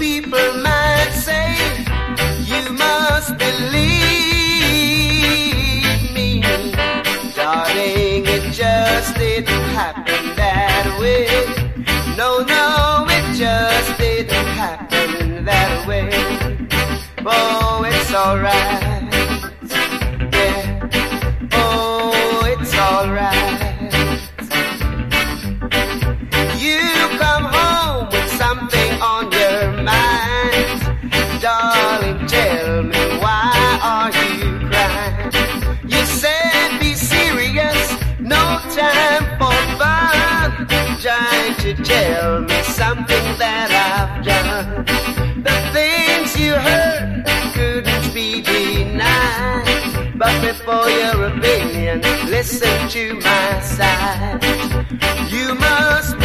people might say, you must believe me. Darling, it just didn't happen that way. No, no, it just didn't happen that way. Oh, it's alright. Yeah. Oh, it's alright. You come home with something on your mind. Darling, tell me, why are you crying? You said be serious, no time for fun. Trying to tell me something that I've done. The things you heard couldn't be denied. But before your opinion, listen to my side. You must